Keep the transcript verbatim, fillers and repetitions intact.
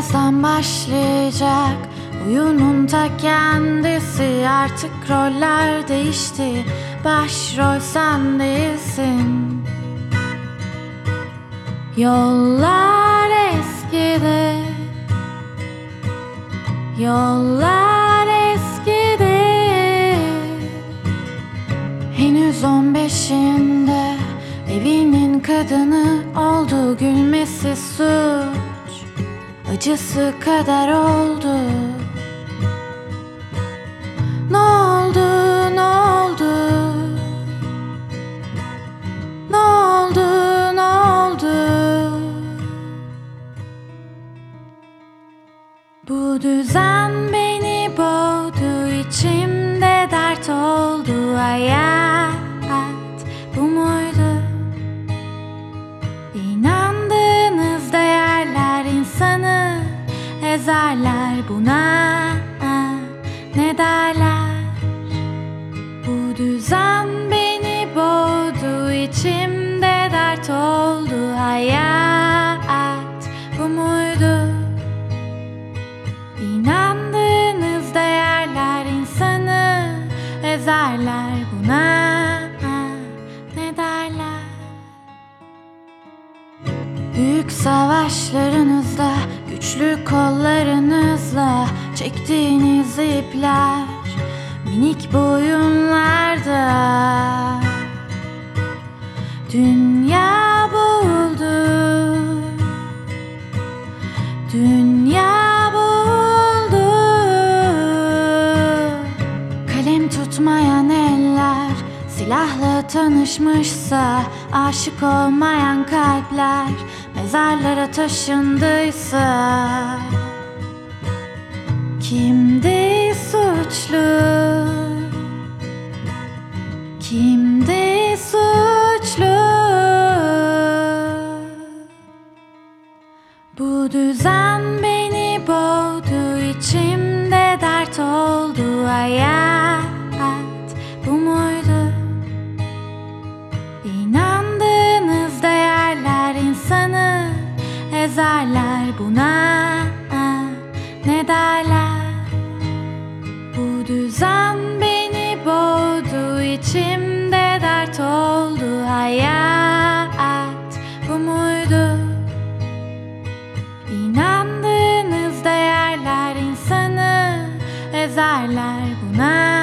birazdan başlayacak. Oyunun ta kendisi, artık roller değişti. Başrol sen değilsin. Yollar eskidi, yollar eskidi. Henüz on beşinde evinin kadını oldu. Gülmesi suç, acısı kadar oldu. Ne oldu, ne oldu? Ne oldu, ne oldu? Bu düzen beni boğdu, içimde dert oldu. Hayat bu muydu? İnandığınız değerler insanı ezerler. Buna ne derler? Bu düzen beni boğdu, içimde dert oldu. Hayat bu muydu? İnandığınız değerler insanı ezerler. Buna ne derler? Büyük savaşlarınızda, güçlü kollarınızla çektiğiniz ipler minik boyunlarda. Dünya boğuldu, dünya boğuldu. Kalem tutmayan eller, silahla tanışmışsa, aşık olmayan kalpler mezarlara taşındıysa, kimdi suçlu? Kimdi suçlu? Bu düzen beni boğdu, içimde dert oldu. Hayat bu muydu? İnandığınız değerler insanı ezerler. Buna ne derler? Bu düzen beni boğdu, içimde dert oldu. Hayat bu muydu? İnandığınız değerler insanı ezerler. Buna